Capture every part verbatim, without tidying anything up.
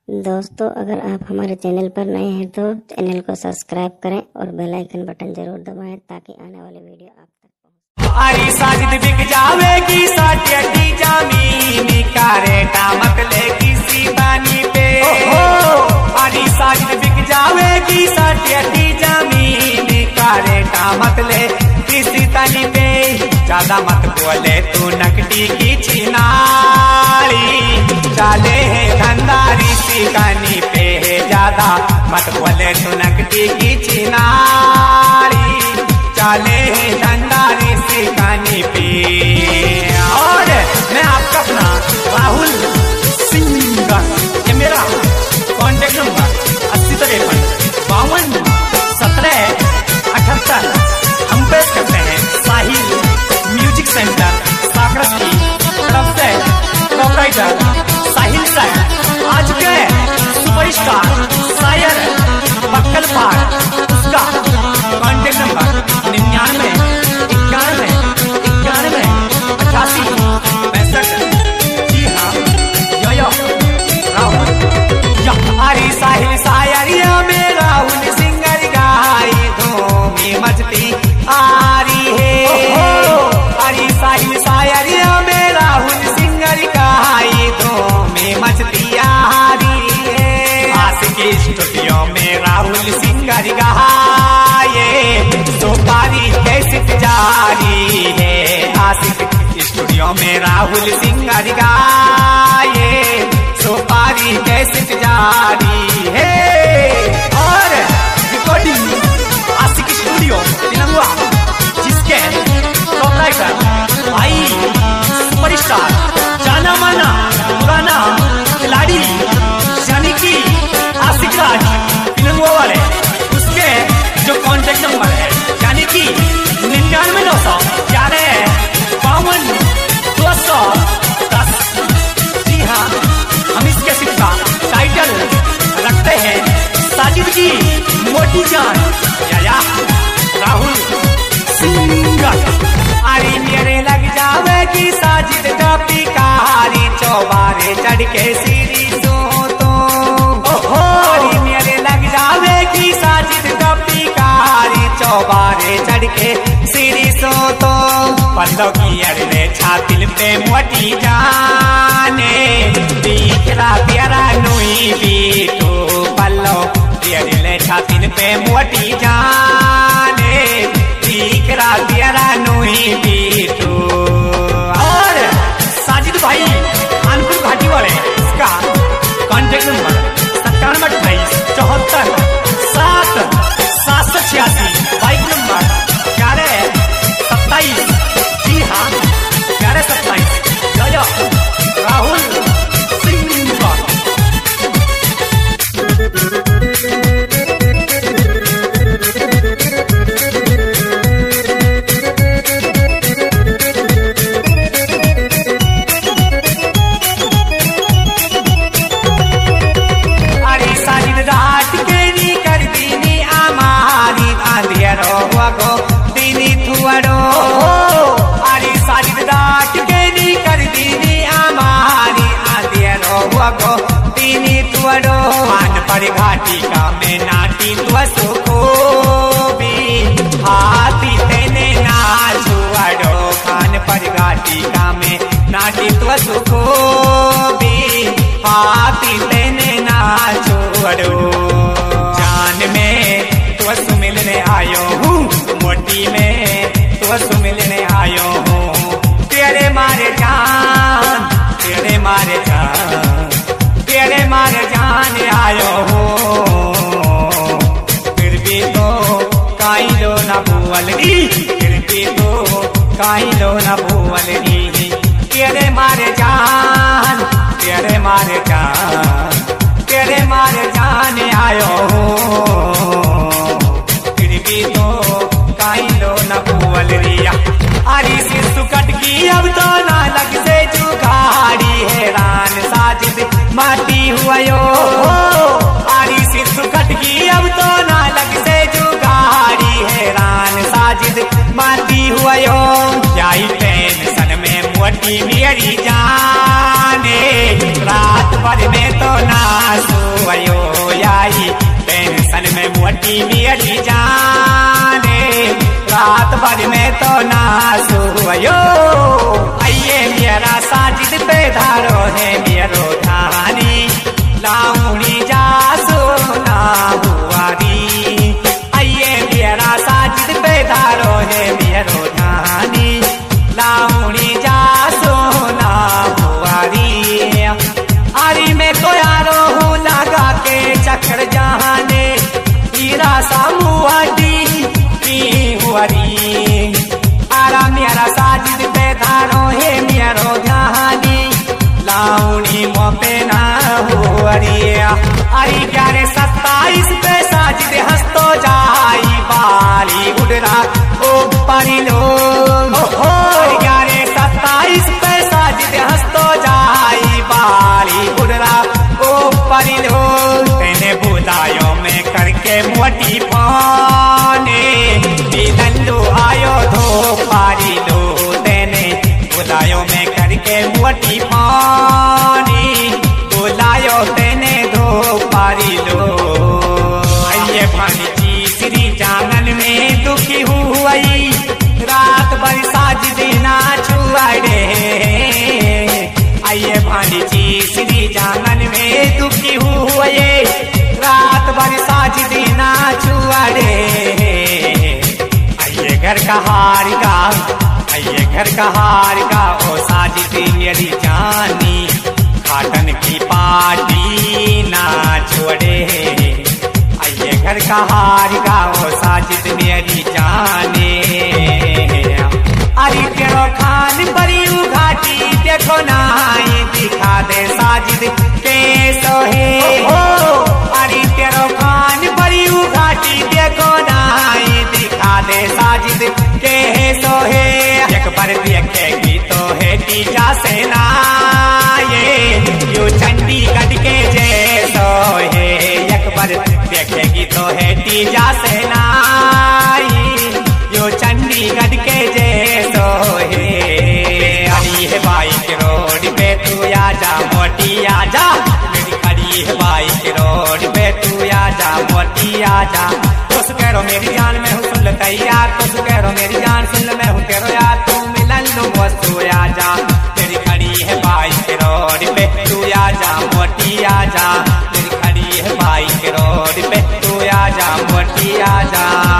दोस्तों, अगर आप हमारे चैनल पर नए हैं तो चैनल को सब्सक्राइब करें और बेल आइकन बटन जरूर दबाएं ताकि आने वाले वीडियो आप तक पहुंचे। आरी साजिद बिक जावेगी साटी जमीन का रेटा मत ले किसी बानी पे। आरी साजिद बिक जावेगी साटी जमीन का रेटा मत ले किसी तनी पे। ज्यादा मत बोले तू नकदी की छिनाली, चाले है धंधारी सिकानी पे है। ज्यादा मत बोले तू नकदी की छिनाली, चाले है धंधारी सिकानी पे। और मैं आपका अपना राहुल सिंह, ये मेरा कॉन्टेक्ट नंबर अस्सी तिरपन बावन सत्रह अठहत्तर। हम पेश करते हैं साहिल म्यूजिक सेंटर साकरस की तरफ से प्रोपराइटर साहिल सर। आज के सुपरस्टार शायर बक्कल पार, उसका कॉन्टेक्ट नंबर निन्यानवे इक्यानवे इक्यानवे अठासी पैंसठ। जी हाँ, यो यो राहुल आरी साहिल शायरिया में राहुल सिंगर गाई धूमी मचती आरी है। आरी साहिल शायरिया में राहुल सिंगर गाई धूमी मचती आरी है। आशिकी स्टूडियो में राहुल सिंगर गाए सुपारी कैसे जारी है। आशिक स्टूडियो में राहुल सिंगर गाए सुपारी कैसे जारी है। और रिकॉर्डिंग आशिक स्टूडियो तिलंगवा, जिसके प्रोपराइटर भाई सुपरस्टार जाना माना पुराना खिलाड़ी यानी कि आशिक राज तिलंगवा वाले, उसके जो कॉन्टेक्ट नंबर है यानी कि निन्यानवे नौ सौ ग्यारह बावन दो सौ दस। जी हाँ, हम इसके शिक्षा टाइटल रखते हैं साजिद जी मोटी जान या, या राहुल सिंह। आरी मेरे लग जावेगी साजिद टॉपी कारी चौबारे चढ़ के सीरी सो तो। आरी मेरे लग जावेगी साजिद टॉपी कारी चौबारे चढ़ के सीरी सो तो। पल्लो की अड़े छातिल पे मोटी जाने दिखरा प्यारा नुई भी तो। पल्लो अड़े छातिल पे मोटी जाने दिखरा प्यारा नुई भी तो। और साजिद भाई कानपुर घाटी वाले, इसका कॉन्टेक्ट नंबर सत्तानवे अट्ठाईस चौहत्तर सात सात सौ छियासी। बाइक नंबर ग्यारह सत्ताईस। जी हाँ, ग्यारह सत्ताईस। जो राहुल सिंह। अरे साजिद रात के नी कर दीनी आमारी आंधियारो गो दीनी थुआरो। अरे साजिद रात के नी कर दीनी आमारी आंधियारो गो दीनी थुआरो। मान पर घाटी का में नाटी तुआ सुखो भी हाथी तेने नाचुआरो। खान पर घाटी का में नाटी तुआ सुखो भी हाथी तेने नाचुआरो। जान में तुआ सु मिलने आयो हूँ, मोटी में तुआ सु मिलने आयो हूँ। तेरे मारे जान, तेरे मारे जान, तेरे मारे जान आयो हो। फिर भी तो काई लो ना भूवलगी, फिर भी तो काई लो ना भूवलगी। तेरे मारे जान, तेरे मारे जान, तेरे मारे जान आयो हो। फिर भी तो काई लो ना भूवलरिया। आरी से सुकट की अब तो ना लग से जुगाड़ी हैरान साजिद माटी हुआ यो। आरी से सुकट की अब तो ना लग से जुगाड़ी हैरान साजिद माटी हुआ यो। क्या टेंशन में मोटी मेरी जाने रात भर में तो ना सो में मोटी मेरी जाने रात भर में तो ना सोयो आइए मेरा साजिद पे धारो है मेरो धानी लाऊनी जा सोना हुआरी आइए मेरा साजिद पे धारो है मेरो धानी लाऊनी जा सोना हुआरी आरी में तो यारो हूँ लगा के चक्कर जहाने हीरा सामुआडी की हुआरी आरा मेरा साजिद पे धारो है मेरो धानी लाऊनी मोपे ना हुआरी अरे ग्यारह सत्ताईस पे साजिद हंसतो जाई बाली उड़रा ओ पारी लो ग्यारह सत्ताईस पे साजिद हंसतो जाई बाली उड़रा ओ पारी लो तेने बुदायों में करके मोटी पाने लल्लू आयो धो पारी लो तेने बुदायों में करके मोटी पानी बुलायो तेने धो पारी लो आइए भानी श्री जानन में दुखी हुई रात भर साजिद ना छुआड़े आइए भानी श्री जानन में दुखी हुए रात भर साजिद ना छुआड़े आइए घर का हार गा आइए घर का हार गा ओ साजिद मेरी जानी खाटन की पार्टी ना छोड़े आइए घर का हार गाओ साजिद मेरी जाने अरे तेरो खान बड़ी घाटी देखो ना दिखा दे साजिद के सोहे अरे तेरो खान बड़ी घाटी देखो ना दिखा दे साजिद के सोहे एक बार देखेगी तो है तीजा से ना यो चंडीगढ़ के जैसो है एक बार देखेगी तो है तीजा से नाई यो चंडीगढ़ के जैसो है अरे है बाइक रोड पे तू आजा मोटी आजा मेरी खड़ी है बाइक रोड पे तू आजा मोटी आजा तुस कह रो मेरी जान में हूँ सुन लो तैयार तुस कह रो मेरी जान सुन लो मैं हूँ तेरो यार तू मिलन लो बसू आजा मेरी खड़ी है बाइक रोड पे तू आजा मोटी आजा मेरी खड़ी है बाइक रोड पे तू आजा मोटी आजा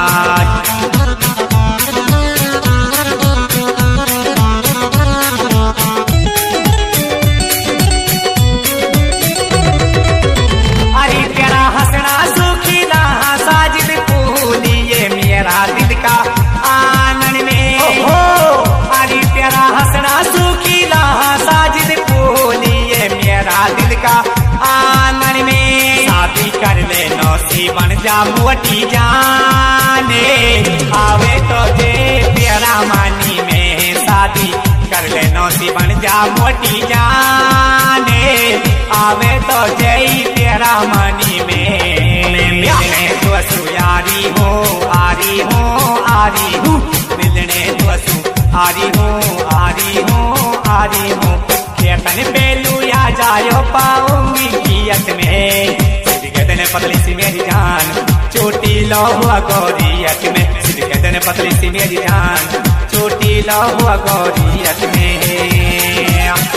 अरे तेरा हंसना सुखीला साजिद फूली ये मेरा दिल का आंगन में अरे तेरा हंसना सुखीला साजिद फूली ये मेरा दिल का आंगन में शादी कर ले नौसी बन जा मोटी जाने आवे तो जे तेरा मानी में शादी कर ले नौसी बन जा मोटी जाने आवे तो जय तेरा मानी में मिलने तो सुयारी हो आरी हो आरी हूँ मिलने तो सु आरी हो आरी हो आरी हूँ खेतन बेलू या जायो पाऊंगी कियत में सिद्धगदन पतली सी मेरी जान चोटी लो हुआ गौरियत में सिद्धगदन पतली सी मेरी जान चोटी लो हुआ गौरियत में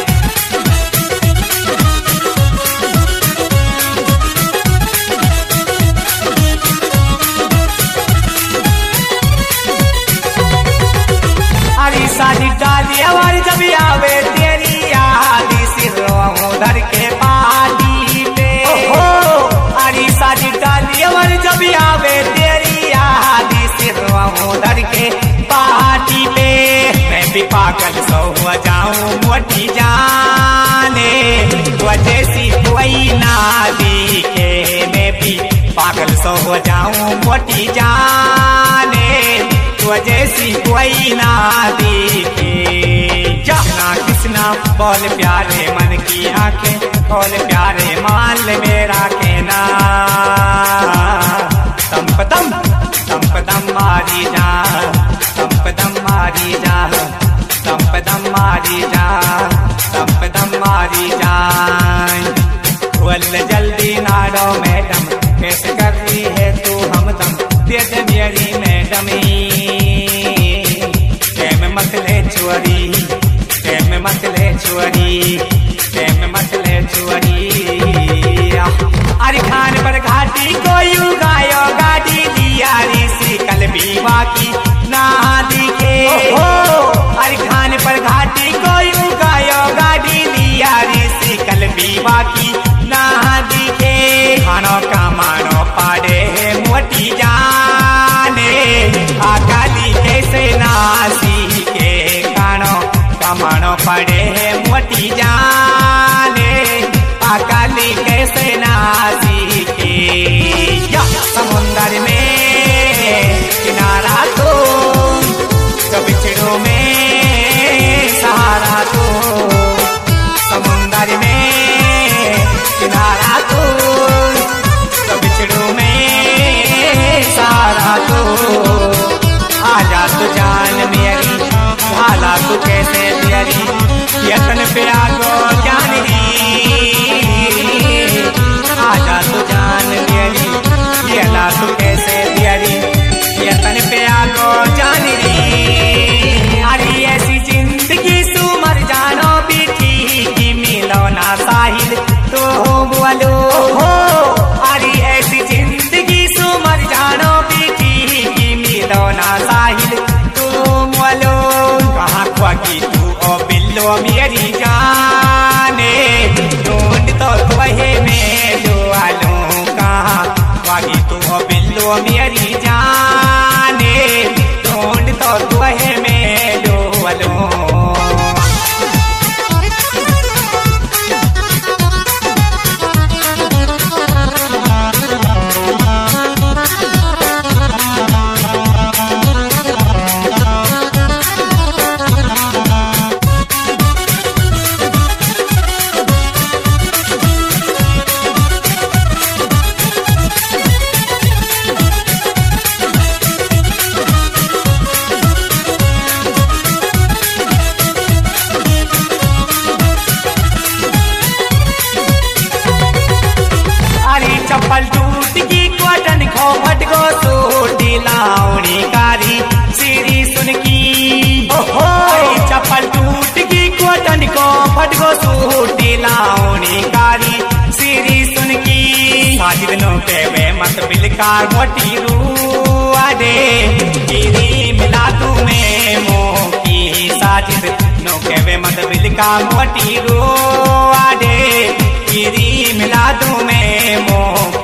अरे शादी डाली हमारी जब आवे तेरी याद सिर के पानी पे अरे शादी डाली हमारी जब आवे तेरी याद सिर के पार्टी पे मैं भी पागल सो हो जाऊं मोटी जाने वजह सी कोई ना दिखे मैं भी पागल सो हो जाऊं मोटी जाने वजह सी कोई ना दिखे जाना किसना बोल प्यारे मन की आंखें बोल प्यारे मान ले मेरा कहना संपदम संपदम मारी जा संपदम मारी जा संपदम मारी जा संपदम मारी जा खोल जल्दी नारो मैडम कैसे कर रही है तू हमदम दे दे मेरी मैडमी प्रेम मत ले चोरी प्रेम मत ले चोरी प्रेम मत ले चोरी अरे खान पर घाटी को यू गायो गाड़ी दिया ऋषि कल बीवा की ना दिखे अरे खान पर घाटी को यू गायो गाड़ी दिया ऋषि कल बीवा की ना दिखे खानो का मानो पाड़े मोटी जाने अकाली कैसे नासी के खानो का मानो पड़े मोटी जाने अकाली कैसे नासी के समुंदर में किनारा तो तो बिछड़ों में सहारा तो समुंदर में किनारा तो तो बिछड़ों में सहारा तो आजा तू जान मेरी भाला तू कैसे तेरी यतन पे आगो जान री आजा तू जान मेरी येला तू कैसे तेरी यतन पे आगो जान री अरे ऐसी जिंदगी सुमर जानो बीठी की मिलो ना साहिल तो बोलो अरे ऐसी जिंदगी सुमर जानो बीठी की मिलो ना साहिल तो बोलो कहाँ ख्वागी तू ओ बिल्लो मेरी जाने ढूंढ तो तुहे में जो आलू कहाँ ख्वागी तू ओ बिल्लो मेरी जाने ढूंढ तो तुहे में जो आलू चप्पल टूट की कॉटन खो फटको सूटी लाउनी कारी सीरी सुन की चप्पल टूट की कॉटन को फटको सूटी लाउनी कारी सीरी सुन की साजिद नो पे वे मत बिलका मोटी रूआ दे गिरी मिला तू में मो की साजिद नो के वे मत बिलका मोटी रूआ दे गिरी मिला तू में मो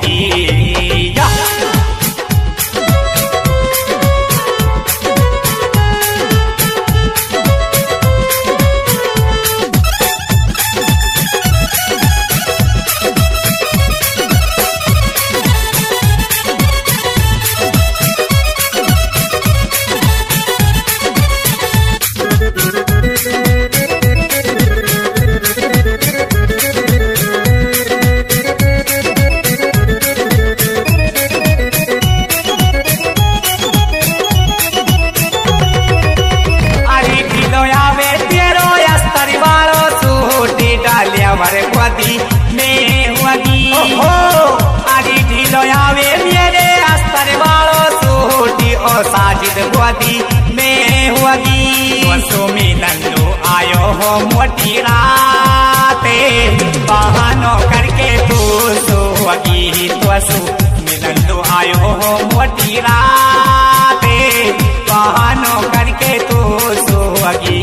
भरपति में हुआगी अरे ढीलो आवे मेरे अस्तर वालो सूटी ओ साजिद हुआगी में हुआगी वसु मिलनो आयो हो मोटी राते बहानो करके तू सुहागी वसु मिलनो आयो हो मोटी राते बहानो करके तू सुहागी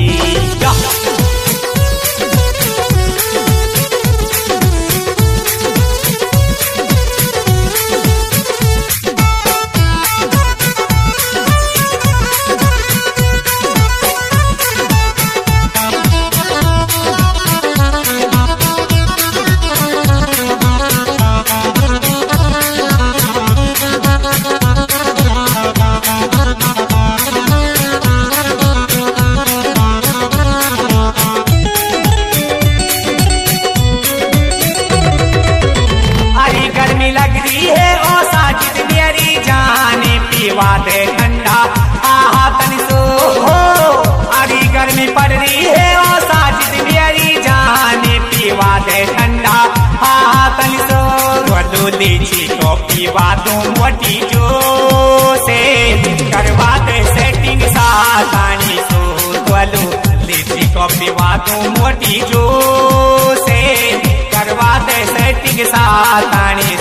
दे ठंडा आहा तनी सो हो अरी गर्मी पड़ रही है ओ साजिद मेरी जाने पीवा दे ठंडा आहा तनी सो वदू लीची को कॉपी बातों मोटी जो से करवा दे सेटिंग सातानी सो बोलो लिट्टी कॉपी बातों मोटी जो से करवा दे सेटिंग सातानी